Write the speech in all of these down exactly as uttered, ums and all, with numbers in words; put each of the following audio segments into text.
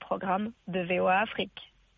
programme de V O A Afrique.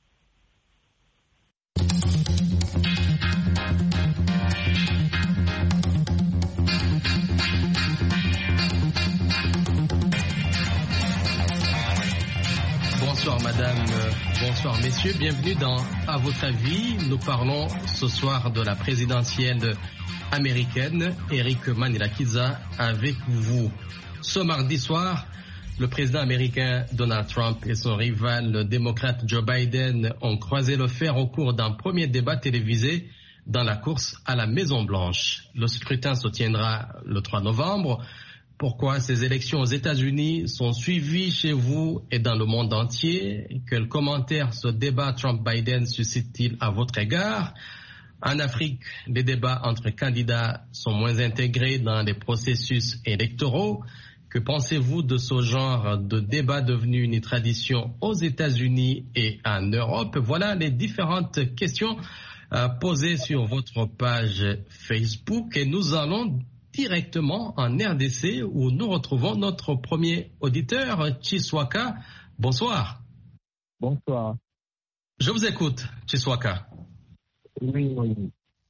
Bonsoir madame, bonsoir messieurs, bienvenue dans À votre avis. Nous parlons ce soir de la présidentielle américaine. Eric Manirakiza avec vous. Ce mardi soir, le président américain Donald Trump et son rival le démocrate Joe Biden ont croisé le fer au cours d'un premier débat télévisé dans la course à la Maison-Blanche. Le scrutin se tiendra le trois novembre. Pourquoi ces élections aux États-Unis sont suivies chez vous et dans le monde entier? Quels commentaires ce débat Trump-Biden suscite-t-il à votre égard? En Afrique, les débats entre candidats sont moins intégrés dans les processus électoraux. Que pensez-vous de ce genre de débat devenu une tradition aux États-Unis et en Europe? Voilà les différentes questions euh, posées sur votre page Facebook et nous allons directement en R D C où nous retrouvons notre premier auditeur, Chiswaka. Bonsoir. Bonsoir. Je vous écoute, Chiswaka. Oui, oui.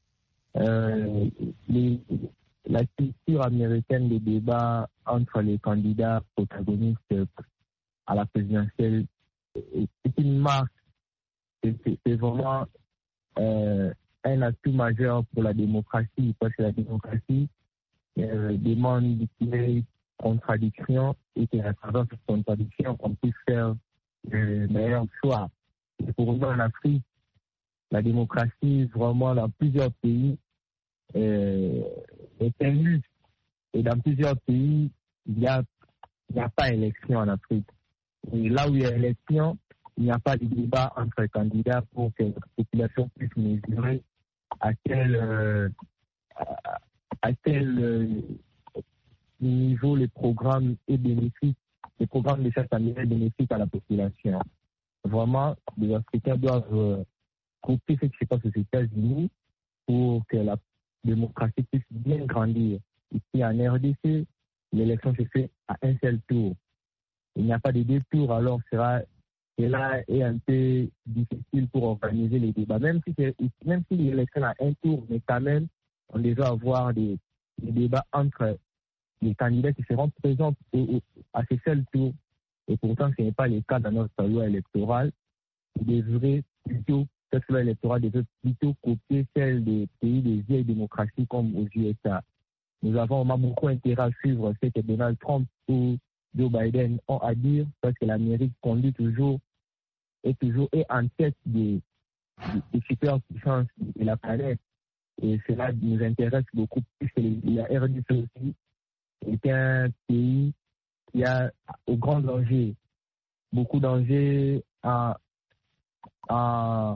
Euh, les, la culture américaine des débats entre les candidats protagonistes à la présidentielle est une marque. C'est, c'est, c'est vraiment euh, un atout majeur pour la démocratie, parce que la démocratie Euh, demande d'utiliser contradiction et que à travers cette contradiction, on puisse faire le meilleur choix. Et pour nous en Afrique, la démocratie, vraiment dans plusieurs pays, euh, est injuste. Et dans plusieurs pays, il n'y a, il n'y a pas élection en Afrique. Et là où il y a élection, il n'y a pas de débat entre candidats pour que la population puisse mesurer à quel euh, à, à quel euh, niveau les programmes est bénéfique, les programmes de chaque candidat est bénéfique à la population. Vraiment, les Africains doivent euh, couper ce qui se passe aux États-Unis pour que la démocratie puisse bien grandir. Ici en R D C, l'élection se fait à un seul tour. Il n'y a pas de deux tours, alors sera cela est un peu difficile pour organiser les débats. Même si c'est, même si l'élection a un tour, mais quand même on devrait avoir des, des débats entre les candidats qui seront présents au, au, à ce seul tour. Et pourtant, ce n'est pas le cas dans notre loi électorale. Il devrait plutôt, cette loi électorale devrait plutôt copier celle des pays des vieilles démocraties comme aux U S A. Nous avons vraiment beaucoup intérêt à suivre ce que Donald Trump ou Joe Biden ont à dire, parce que l'Amérique conduit toujours, est toujours est en tête des, des, des superpuissances de la planète. Et cela nous intéresse beaucoup puisque la R D C aussi est un pays qui a au grand danger, beaucoup d'enjeux à, à,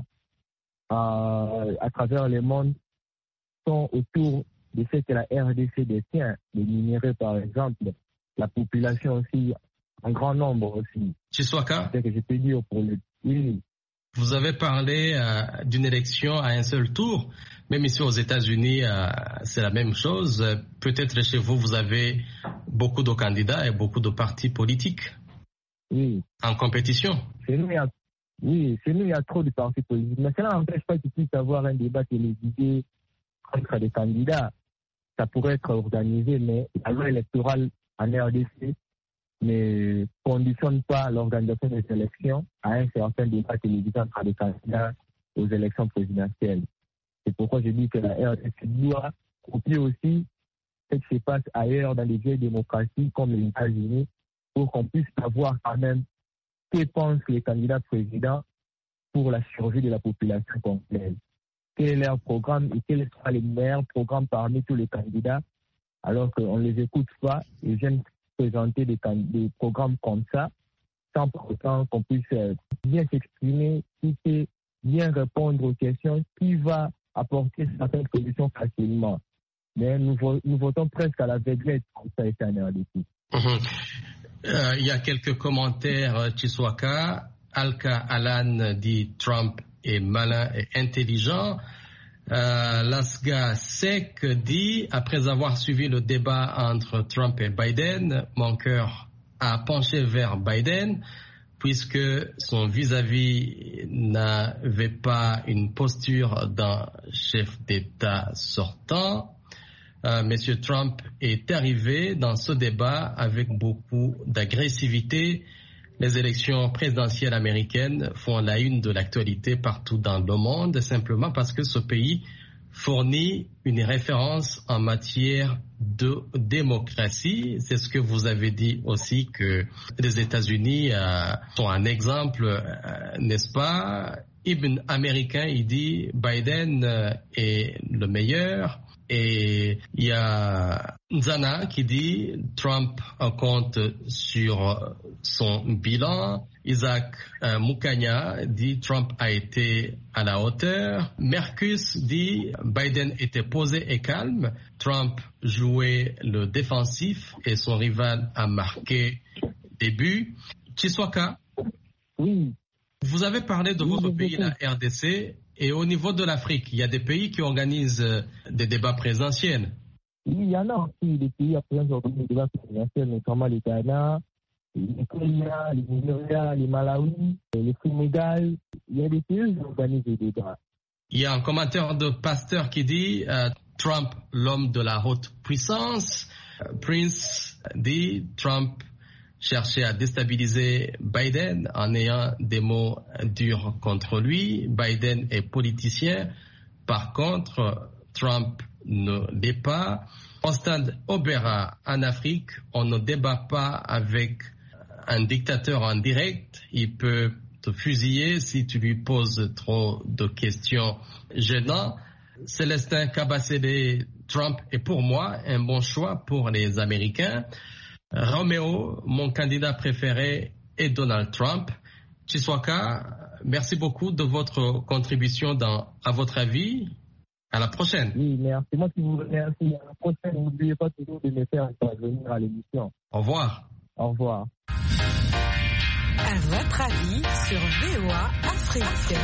à, à travers le monde sont autour de ce que la R D C détient, les minéraux par exemple, la population aussi, en grand nombre aussi. Chiswaka, c'est ce que je peux dire pour le oui. Vous avez parlé euh, d'une élection à un seul tour. Même ici aux États-Unis, euh, c'est la même chose. Peut-être chez vous, vous avez beaucoup de candidats et beaucoup de partis politiques oui. en compétition. Chez nous, il y a, oui, chez nous, il y a trop de partis politiques. Mais cela n'empêche pas qu'il puisse y avoir un débat télévisé entre les candidats. Ça pourrait être organisé, mais la loi électorale en R D C ne conditionne pas l'organisation des élections à un certain débat télévisé entre les candidats aux élections présidentielles. C'est pourquoi je dis que la R D C doit copier aussi ce qui se passe ailleurs dans les vieilles démocraties comme les États-Unis pour qu'on puisse savoir quand même que pensent les candidats présidents pour la survie de la population complète. Quel est leur programme et quels sont les meilleurs programmes parmi tous les candidats alors qu'on ne les écoute pas et viennent présenter des, des programmes comme ça sans pour autant qu'on puisse bien s'exprimer, qui sait bien répondre aux questions, qui va apporter certaines solutions facilement. Mais nous, nous votons presque à l'aveuglette comme ça est en R D C. Mm-hmm. Euh, il y a quelques commentaires, Chiswaka. Alka Alan dit Trump est malin et intelligent. Euh, Lasga Sek dit, après avoir suivi le débat entre Trump et Biden, mon cœur a penché vers Biden. puisque son vis-à-vis n'avait pas une posture d'un chef d'État sortant. Euh, Monsieur Trump est arrivé dans ce débat avec beaucoup d'agressivité. Les élections présidentielles américaines font la une de l'actualité partout dans le monde, simplement parce que ce pays fournit une référence en matière de démocratie. C'est ce que vous avez dit aussi, que les États-Unis euh, sont un exemple, euh, n'est-ce pas? Ibn américain, il dit Biden euh, est le meilleur. Et il y a Nzana qui dit Trump compte sur son bilan. Isaac euh, Mukanya dit Trump a été à la hauteur. Mercus dit Biden était posé et calme. Trump jouait le défensif et son rival a marqué des buts. Chiswaka, oui. Vous avez parlé de oui, votre pays, la R D C. Et au niveau de l'Afrique, il y a des pays qui organisent des débats présidentiels. Oui, il y en a aussi des pays qui organisent des débats présidentiels, notamment le Ghana, le Kenya, le Nigeria, le Malawi, le Sénégal. Il y a des pays qui organisent des débats. Il y a un commentaire de Pasteur qui dit euh, Trump, l'homme de la haute puissance. Prince dit Trump cherchait à déstabiliser Biden en ayant des mots durs contre lui. Biden est politicien. Par contre, Trump ne l'est pas. Au stade Obera, en Afrique, on ne débat pas avec un dictateur en direct. Il peut te fusiller si tu lui poses trop de questions gênantes. Célestin Kabasele, Trump est pour moi un bon choix pour les Américains. Roméo, mon candidat préféré est Donald Trump. Chiswaka, merci beaucoup de votre contribution dans À votre avis. À la prochaine. Oui, merci. Moi, si vous remercie. À la prochaine, n'oubliez pas toujours de me faire intervenir à l'émission. Au revoir. Au revoir. À votre avis sur V O A Afrique.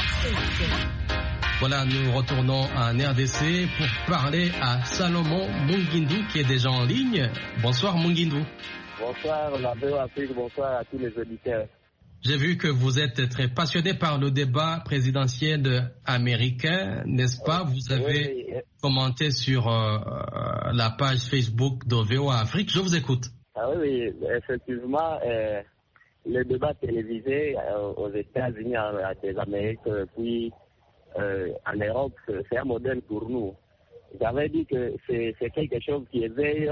Voilà, nous retournons en R D C pour parler à Salomon Mungindu qui est déjà en ligne. Bonsoir Mungindu. Bonsoir la V O A Afrique, bonsoir à tous les auditeurs. J'ai vu que vous êtes très passionné par le débat présidentiel américain, n'est-ce pas? Vous avez oui. commenté sur euh, la page Facebook de V O A Afrique. Je vous écoute. Ah oui, effectivement, euh, le débat télévisé euh, aux États-Unis, à des Amériques, puis Euh, en Europe, c'est un modèle pour nous. J'avais dit que c'est, c'est quelque chose qui éveille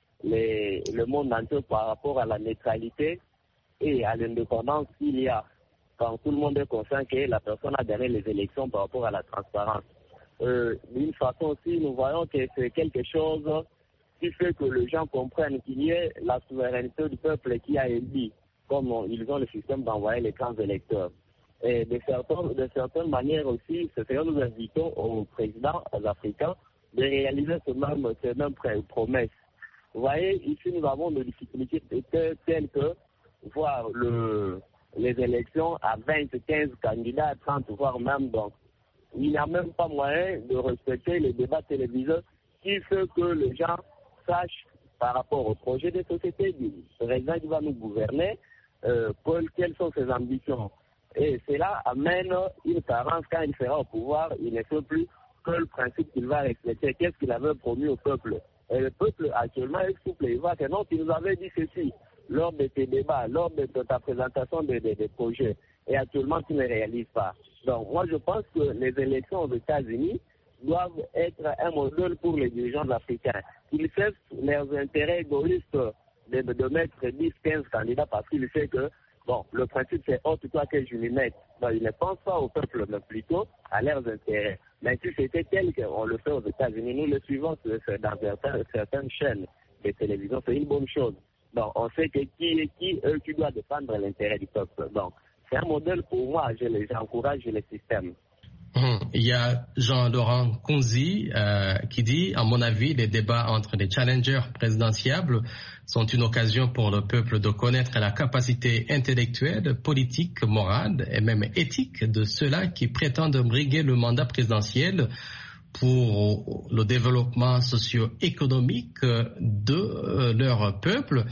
les, le monde entier par rapport à la neutralité et à l'indépendance qu'il y a quand tout le monde est conscient que la personne a gagné les élections par rapport à la transparence. Euh, d'une façon aussi, nous voyons que c'est quelque chose qui fait que les gens comprennent qu'il y ait la souveraineté du peuple qui a élu, comme ils ont le système d'envoyer les grands électeurs. Et de certaines, de certaines manières aussi, c'est ce que nous invitons aux présidents africains de réaliser ce même, ces mêmes promesses. Vous voyez, ici nous avons des difficultés telles que voir le, les élections à vingt, quinze candidats, trente, voire même donc. Il n'y a même pas moyen de respecter les débats télévisés qui fait que les gens sachent par rapport au projet de société du président qui va nous gouverner, euh, quelles sont ses ambitions. Et cela amène une carence quand il sera au pouvoir, il ne sait plus que le principe qu'il va respecter, qu'est-ce qu'il avait promis au peuple. Et le peuple actuellement est souple, il voit que non, tu nous avais dit ceci lors de tes débats, lors de ta présentation des de, de projets, et actuellement tu ne réalises pas. Donc moi je pense que les élections aux États-Unis doivent être un modèle pour les dirigeants africains. Ils cessent leurs intérêts égoïstes de, de mettre dix, quinze candidats parce qu'ils savent que bon, le principe c'est autre toi que je les mette. Donc, ils ne pensent pas au peuple, mais plutôt à leurs intérêts. Mais si c'était tel qu'on le fait aux États-Unis, nous le suivons dans certaines, certaines chaînes de télévision, c'est une bonne chose. Donc, on sait que qui est qui, eux, qui doit défendre l'intérêt du peuple. Donc, c'est un modèle pour moi, je les, j'encourage le système. Il y a Jean-Laurent Konzi euh, qui dit, à mon avis, les débats entre les challengers présidentiables sont une occasion pour le peuple de connaître la capacité intellectuelle, politique, morale et même éthique de ceux-là qui prétendent briguer le mandat présidentiel pour le développement socio-économique de leur peuple.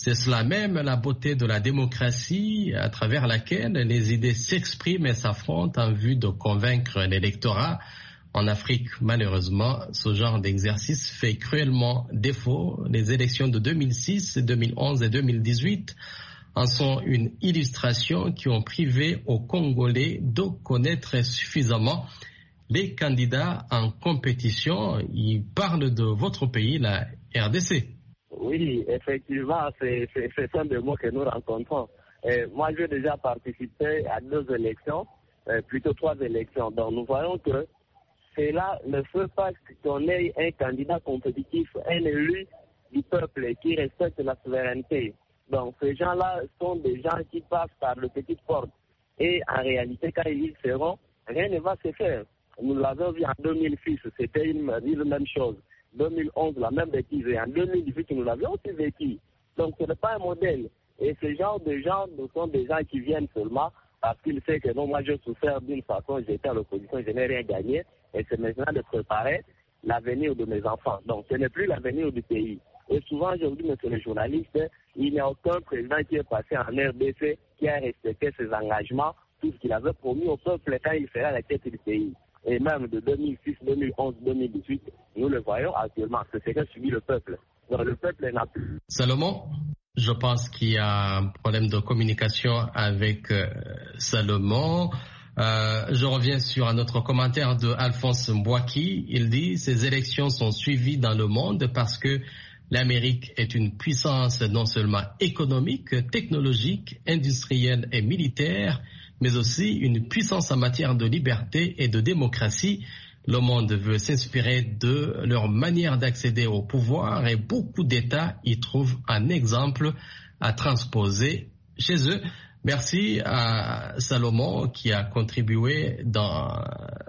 C'est cela même la beauté de la démocratie à travers laquelle les idées s'expriment et s'affrontent en vue de convaincre l'électorat. En Afrique, malheureusement, ce genre d'exercice fait cruellement défaut. Les élections de deux mille six, deux mille onze et deux mille dix-huit en sont une illustration qui ont privé aux Congolais de connaître suffisamment les candidats en compétition. Ils parlent de votre pays, la R D C. Oui, effectivement, c'est, c'est, c'est un des mots que nous rencontrons. Et moi, j'ai déjà participé à deux élections, euh, plutôt trois élections. Donc, nous voyons que cela ne fait pas qu'on ait un candidat compétitif, un élu du peuple qui respecte la souveraineté. Donc, ces gens-là sont des gens qui passent par le petit porte. Et en réalité, quand ils seront, rien ne va se faire. Nous l'avons vu en deux mille six, c'était une, une même chose. deux mille onze, la même bêtise. Et en deux mille dix-huit, nous l'avions aussi vécu. Donc, ce n'est pas un modèle. Et ce genre de gens sont des gens qui viennent seulement parce qu'ils savent que non, moi, je souffert d'une façon, j'étais à l'opposition, je n'ai rien gagné. Et c'est maintenant de préparer l'avenir de mes enfants. Donc, ce n'est plus l'avenir du pays. Et souvent, aujourd'hui, monsieur le journaliste, il n'y a aucun président qui est passé en R D C qui a respecté ses engagements, tout ce qu'il avait promis au peuple quand il serait à la tête du pays. Et même de deux mille six, deux mille onze, deux mille dix-huit, nous le voyons actuellement, c'est ce qu'a subi le peuple. Donc le peuple n'a plus. Salomon, je pense qu'il y a un problème de communication avec euh, Salomon. Euh, je reviens sur un autre commentaire de Alphonse Mbouaki. Il dit « Ces élections sont suivies dans le monde parce que l'Amérique est une puissance non seulement économique, technologique, industrielle et militaire, mais aussi une puissance en matière de liberté et de démocratie. Le monde veut s'inspirer de leur manière d'accéder au pouvoir et beaucoup d'États y trouvent un exemple à transposer chez eux. » Merci à Salomon qui a contribué dans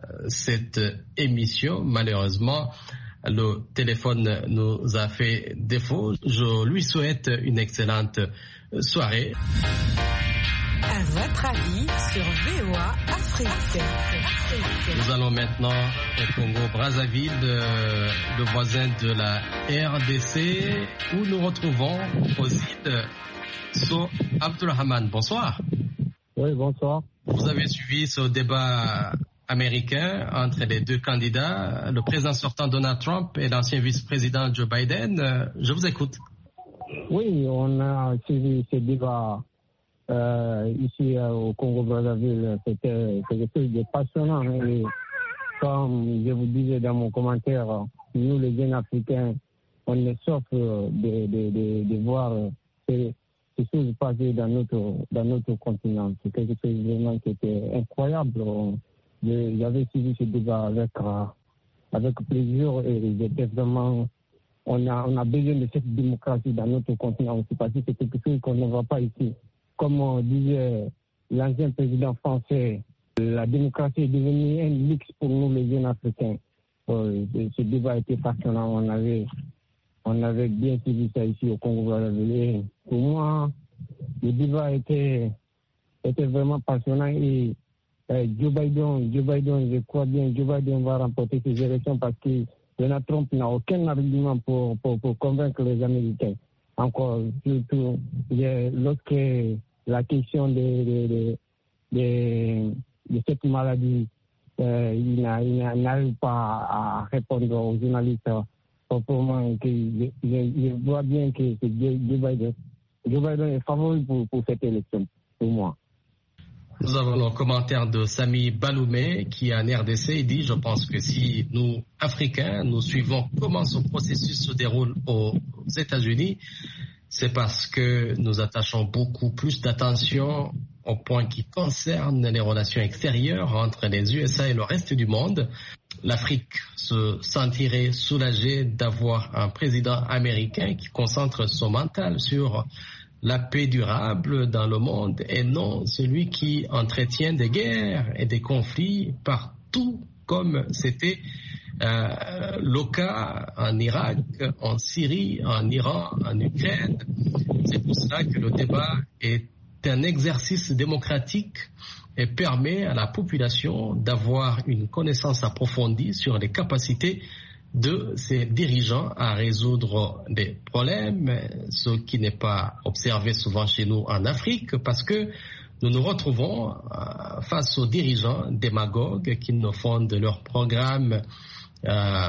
cette émission. Malheureusement, le téléphone nous a fait défaut. Je lui souhaite une excellente soirée. À votre avis sur V O A Afrique. Nous allons maintenant au Congo-Brazzaville, le voisin de la R D C, où nous retrouvons aux îles So Abdulrahman. Bonsoir. Oui, bonsoir. Vous avez suivi ce débat américain entre les deux candidats, le président sortant Donald Trump et l'ancien vice-président Joe Biden. Je vous écoute. Oui, on a suivi ce débat euh, ici euh, au Congo-Brazzaville. C'était quelque chose de passionnant. Et comme je vous disais dans mon commentaire, nous les jeunes Africains, on est sorte de, de, de, de voir ces, ces choses passer dans notre, dans notre continent. C'est quelque chose vraiment qui était incroyable. J'avais suivi ce débat avec, avec plaisir et j'étais vraiment... On a, on a besoin de cette démocratie dans notre continent aussi parce que c'est quelque chose qu'on ne voit pas ici. Comme disait l'ancien président français, la démocratie est devenue un luxe pour nous les jeunes Africains. Euh, ce débat était passionnant. On avait, on avait bien suivi ça ici au Congo-Brazzaville. Pour moi, le débat était, était vraiment passionnant et euh, Joe Biden, Joe Biden, je crois bien, Joe Biden va remporter ces élections parce que Donald Trump n'a aucun argument pour, pour, pour convaincre les Américains. Encore, surtout, lorsque la question de, de, de, de, de cette maladie, euh, il n'arrive pas à répondre aux journalistes proprement. Que je, je, je vois bien que c'est Joe Biden. Joe Biden est favori pour, pour cette élection, pour moi. Nous avons le commentaire de Sami Baloumé qui est en R D C. Il dit, je pense que si nous, Africains, nous suivons comment ce processus se déroule aux États-Unis, c'est parce que nous attachons beaucoup plus d'attention aux points qui concernent les relations extérieures entre les U S A et le reste du monde. L'Afrique se sentirait soulagée d'avoir un président américain qui concentre son mental sur la paix durable dans le monde et non celui qui entretient des guerres et des conflits partout comme c'était euh, le cas en Irak, en Syrie, en Iran, en Ukraine. C'est pour cela que le débat est un exercice démocratique et permet à la population d'avoir une connaissance approfondie sur les capacités de ses dirigeants à résoudre des problèmes, ce qui n'est pas observé souvent chez nous en Afrique, parce que nous nous retrouvons face aux dirigeants démagogues qui nous fondent leur programme euh,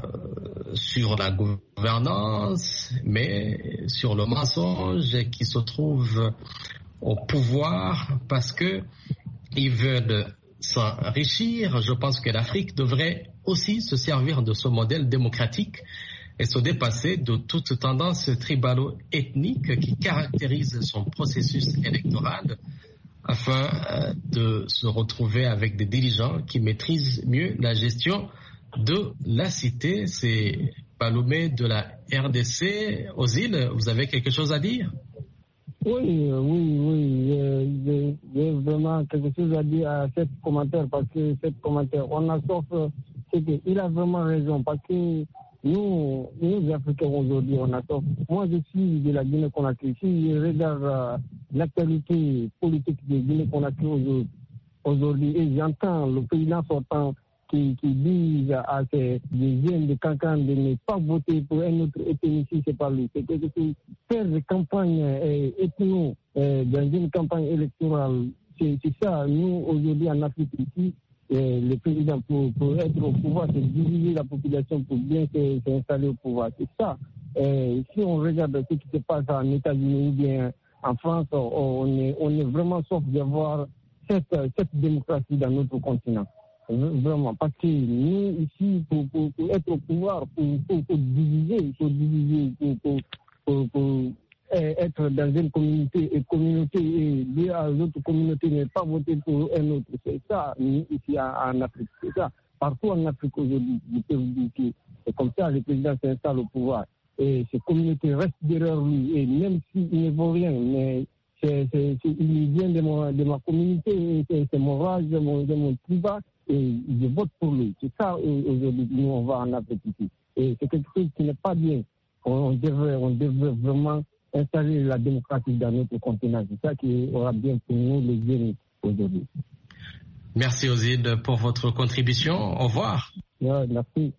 sur la gouvernance, mais sur le mensonge, qui se trouvent au pouvoir parce que ils veulent s'enrichir. Je pense que l'Afrique devrait aussi se servir de ce modèle démocratique et se dépasser de toute tendance tribalo-ethnique qui caractérise son processus électoral, afin euh, de se retrouver avec des dirigeants qui maîtrisent mieux la gestion de la cité. C'est Palomé de la R D C. Ozil, vous avez quelque chose à dire? Oui, oui, oui. J'ai vraiment quelque chose à dire à ce commentaire, parce que ce commentaire, on a sauf, c'est qu'il a vraiment raison, parce que nous, nous Africains aujourd'hui, on a sauf. Moi, je suis de la Guinée-Conakry. Si je regarde euh, l'actualité politique de Guinée-Conakry aujourd'hui, aujourd'hui, et j'entends le président sortant qui, qui dit à ces jeunes de Cancan de ne pas voter pour un autre ethnicien, c'est pas lui. C'est que faire des campagnes euh, ethno euh, dans une campagne électorale, c'est, c'est ça. Nous, aujourd'hui, en Afrique ici, euh, le président, pour, pour être au pouvoir, c'est diviser la population pour bien s'installer au pouvoir. C'est ça. Euh, si on regarde ce qui se passe en États-Unis ou bien en France, on est, on est vraiment sauf d'avoir cette, cette démocratie dans notre continent. Vraiment, parce que nous, ici, pour, pour, pour être au pouvoir, pour, pour, pour diviser, il faut diviser, pour, pour, pour, pour être dans une communauté, et communauté et dire à l'autre communauté ne pas voter pour un autre. C'est ça, nous, ici en, en Afrique. C'est ça. Partout en Afrique aujourd'hui, je peux vous dire que c'est comme ça, le président s'installe au pouvoir. Et ces communautés restent derrière lui. Et même s'il ne vaut rien, mais c'est, c'est, c'est, il vient de, mon, de ma communauté, c'est, c'est mon rage, de mon, de mon tribat, et je vote pour lui. C'est ça, aujourd'hui, nous, on va en Afrique ici. Et c'est quelque chose qui n'est pas bien. On, on, devrait, on devrait vraiment installer la démocratie dans notre continent. C'est ça qui aura bien pour nous, les jeunes, aujourd'hui. Merci, Ozid, pour votre contribution. Au revoir. Ouais, merci.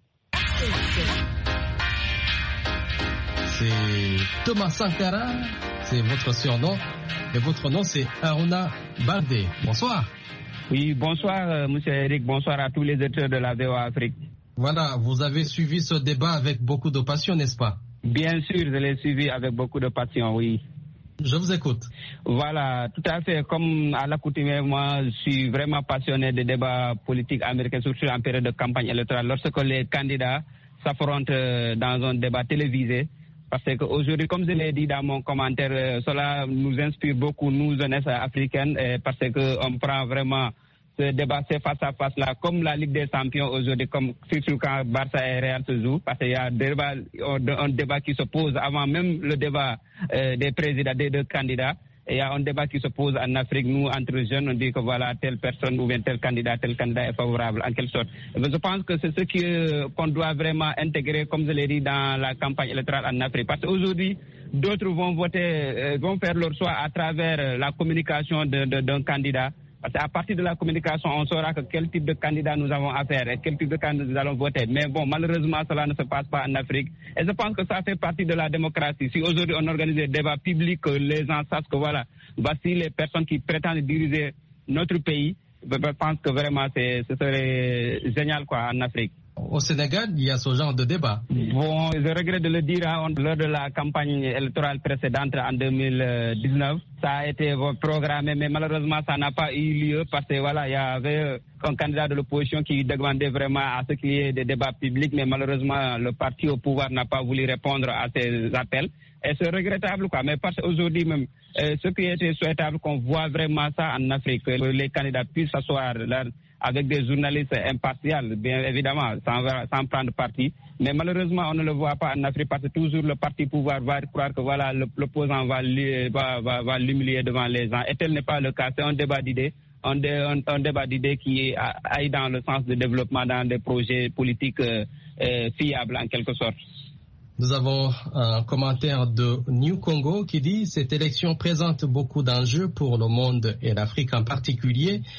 C'est Thomas Sankara, c'est votre surnom, et votre nom c'est Aruna Baldé. Bonsoir. Oui, bonsoir euh, monsieur Eric, bonsoir à tous les auditeurs de la V O A Afrique. Voilà, vous avez suivi ce débat avec beaucoup de passion, n'est-ce pas? Bien sûr, je l'ai suivi avec beaucoup de passion, oui. Je vous écoute. Voilà, tout à fait. Comme à l'accoutumée, moi, je suis vraiment passionné des débats politiques américains, surtout en période de campagne électorale, lorsque les candidats s'affrontent dans un débat télévisé. Parce qu'aujourd'hui, comme je l'ai dit dans mon commentaire, cela nous inspire beaucoup, nous, jeunesse africaine, parce qu'on prend vraiment ce débat, c'est face à face là, comme la Ligue des Champions aujourd'hui, comme surtout quand Barça et Real se jouent, parce qu'il y a débat, un débat qui se pose avant même le débat euh, des présidents, des deux candidats. Et il y a un débat qui se pose en Afrique. Nous, entre jeunes, on dit que voilà, telle personne ou bien tel candidat, tel candidat est favorable, en quelque sorte. Mais je pense que c'est ce qui, euh, qu'on doit vraiment intégrer, comme je l'ai dit, dans la campagne électorale en Afrique. Parce qu'aujourd'hui, d'autres vont voter, euh, vont faire leur choix à travers la communication de, de, d'un candidat. Parce qu'à partir de la communication, on saura que quel type de candidat nous avons à faire et quel type de candidat nous allons voter. Mais bon, malheureusement, cela ne se passe pas en Afrique. Et je pense que ça fait partie de la démocratie. Si aujourd'hui on organise des débats publics, que les gens sachent que voilà, voici les personnes qui prétendent diriger notre pays, je pense que vraiment c'est, ce serait génial quoi en Afrique. Au Sénégal, il y a ce genre de débat. Bon, je regrette de le dire, hein, lors de la campagne électorale précédente en deux mille dix-neuf, ça a été programmé, mais malheureusement, ça n'a pas eu lieu parce que voilà, il y avait un candidat de l'opposition qui demandait vraiment à ce qu'il y ait des débats publics, mais malheureusement, le parti au pouvoir n'a pas voulu répondre à ces appels. Et c'est regrettable, quoi. Mais parce qu'aujourd'hui même, euh, ce qui était souhaitable qu'on voit vraiment ça en Afrique, que les candidats puissent s'asseoir là, avec des journalistes impartials, bien évidemment, sans, sans prendre parti. Mais malheureusement, on ne le voit pas en Afrique parce que toujours le parti pouvoir va croire que voilà, l'opposant va, va, va, va l'humilier devant les gens. Et tel n'est pas le cas. C'est un débat d'idées, un, un, un débat d'idées qui aille dans le sens de développement dans des projets politiques euh, euh, fiables en quelque sorte. Nous avons un commentaire de New Congo qui dit « Cette élection présente beaucoup d'enjeux pour le monde et l'Afrique en particulier.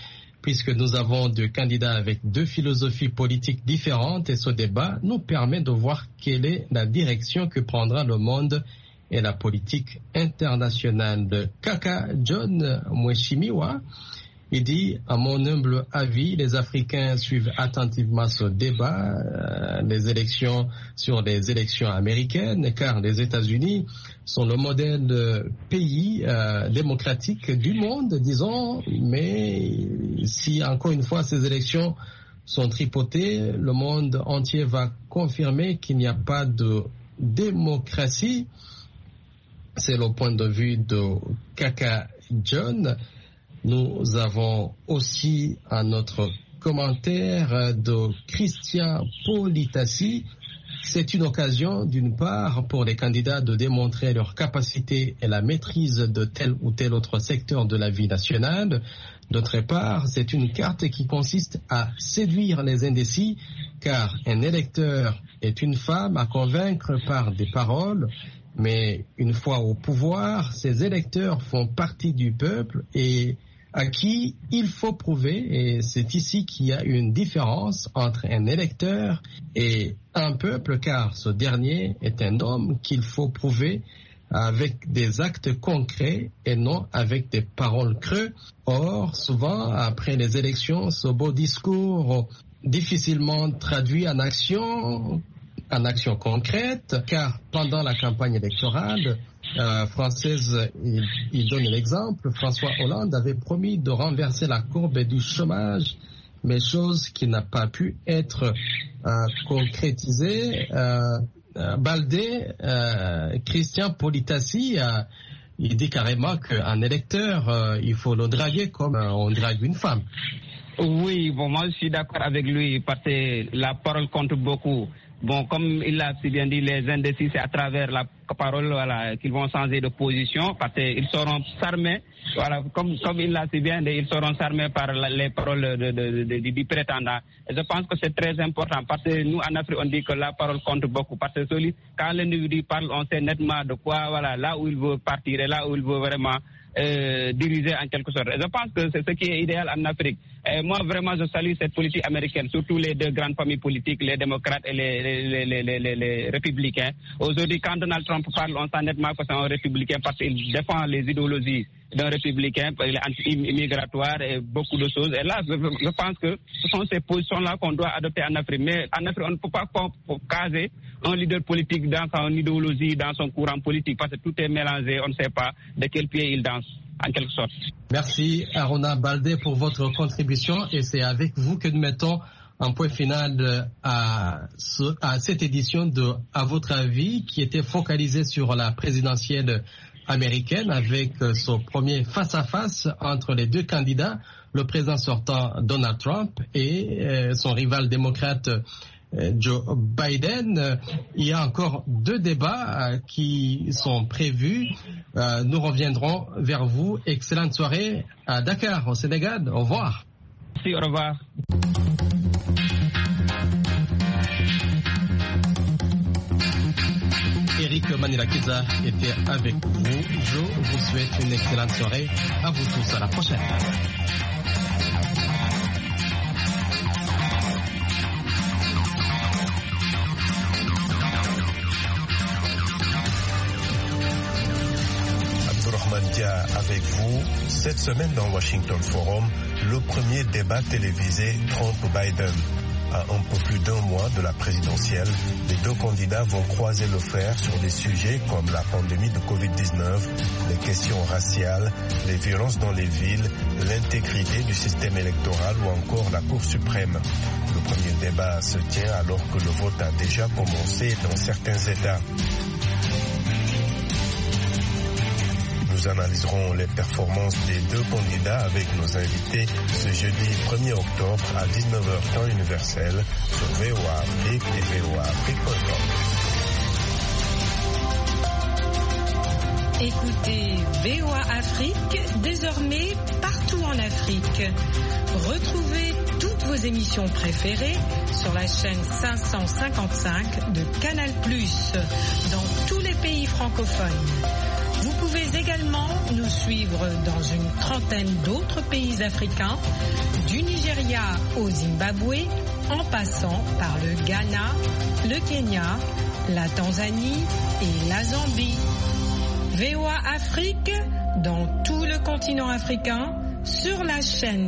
puisque nous avons deux candidats avec deux philosophies politiques différentes et ce débat nous permet de voir quelle est la direction que prendra le monde et la politique internationale. De Kaka John Mweshimiwa, il dit, à mon humble avis, les Africains suivent attentivement ce débat, euh, les élections sur les élections américaines, car les États-Unis sont le modèle de pays euh, démocratique du monde, disons, mais si encore une fois ces élections sont tripotées, le monde entier va confirmer qu'il n'y a pas de démocratie. C'est le point de vue de Kaka John. Nous avons aussi un autre commentaire de Christian Politassi. C'est une occasion, d'une part, pour les candidats de démontrer leur capacité et la maîtrise de tel ou tel autre secteur de la vie nationale. D'autre part, c'est une carte qui consiste à séduire les indécis, car un électeur est une femme à convaincre par des paroles. Mais une fois au pouvoir, ces électeurs font partie du peuple et à qui il faut prouver, et c'est ici qu'il y a une différence entre un électeur et un peuple, car ce dernier est un homme qu'il faut prouver avec des actes concrets et non avec des paroles creuses. Or, souvent, après les élections, ce beau discours difficilement traduit en action, en action concrète, car pendant la campagne électorale euh, française, il, il donne l'exemple, François Hollande avait promis de renverser la courbe du chômage, mais chose qui n'a pas pu être euh, concrétisée. Euh, euh, Baldé, euh, Christian Politassi, euh, il dit carrément qu'un électeur, euh, il faut le draguer comme euh, on drague une femme. Oui, bon, moi je suis d'accord avec lui parce que la parole compte beaucoup. Bon, comme il l'a si bien dit, les indécis, c'est à travers la parole voilà, qu'ils vont changer de position parce qu'ils seront s'armer. Voilà, comme, comme il l'a si bien dit, ils seront s'armer par la, les paroles de, de, de, de, du prétendant. Et je pense que c'est très important parce que nous, en Afrique, on dit que la parole compte beaucoup. Parce que celui, quand l'individu parle, on sait nettement de quoi, voilà, là où il veut partir et là où il veut vraiment Euh, dirigé en quelque sorte. Et je pense que c'est ce qui est idéal en Afrique. Et moi, vraiment, je salue cette politique américaine, surtout les deux grandes familles politiques, les démocrates et les, les, les, les, les, les républicains. Aujourd'hui, quand Donald Trump parle, on sent nettement que c'est un républicain parce qu'il défend les idéologies d'un républicain, il est anti-immigratoire et beaucoup de choses. Et là, je, je pense que ce sont ces positions-là qu'on doit adopter en Afrique. Mais en Afrique, on ne peut pas caser un leader politique dans son idéologie, dans son courant politique, parce que tout est mélangé, on ne sait pas de quel pied il danse, en quelque sorte. Merci Arona Baldé pour votre contribution et c'est avec vous que nous mettons un point final à, ce, à cette édition de À votre avis, qui était focalisée sur la présidentielle américaine avec son premier face-à-face entre les deux candidats, le président sortant Donald Trump et son rival démocrate Joe Biden. Il y a encore deux débats qui sont prévus. Nous reviendrons vers vous. Excellente soirée à Dakar, au Sénégal. Au revoir. Merci, au revoir. Eric Manirakiza était avec vous. Je vous souhaite une excellente soirée. À vous tous. À la prochaine. Dia avec vous. Cette semaine dans Washington Forum, le premier débat télévisé Trump-Biden. À un peu plus d'un mois de la présidentielle, les deux candidats vont croiser le fer sur des sujets comme la pandémie de covid dix-neuf, les questions raciales, les violences dans les villes, l'intégrité du système électoral ou encore la Cour suprême. Le premier débat se tient alors que le vote a déjà commencé dans certains États. Nous analyserons les performances des deux candidats avec nos invités ce jeudi premier octobre à dix-neuf heures temps universel sur V O A Afrique et V O A Afrique point com. Écoutez V O A Afrique désormais partout en Afrique. Retrouvez toutes vos émissions préférées sur la chaîne cinq cent cinquante-cinq de Canal plus, dans tous les pays francophones. Vous pouvez également nous suivre dans une trentaine d'autres pays africains, du Nigeria au Zimbabwe, en passant par le Ghana, le Kenya, la Tanzanie et la Zambie. V O A Afrique dans tout le continent africain sur la chaîne